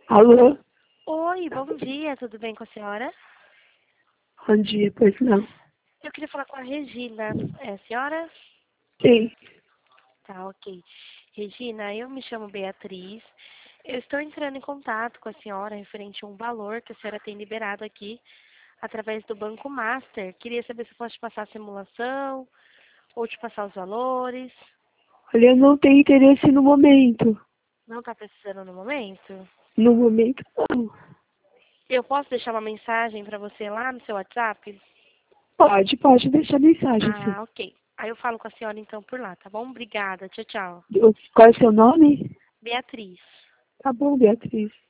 Alô? Oi, bom dia, tudo bem com a senhora? Bom dia, pois não. Eu queria falar com a Regina. É a senhora? Sim. Tá, ok. Regina, eu me chamo Beatriz. Eu estou entrando em contato com a senhora referente a um valor que a senhora tem liberado aqui através do Banco Master. Queria saber se eu posso te passar a simulação ou te passar os valores. Olha, eu não tenho interesse no momento. Não está precisando no momento? No momento, não. Eu posso deixar uma mensagem para você lá no seu WhatsApp? Pode deixar mensagem, sim. Ah, ok. Aí eu falo com a senhora então por lá, tá bom? Obrigada. Tchau, tchau. Qual é o seu nome? Beatriz. Tá bom, Beatriz.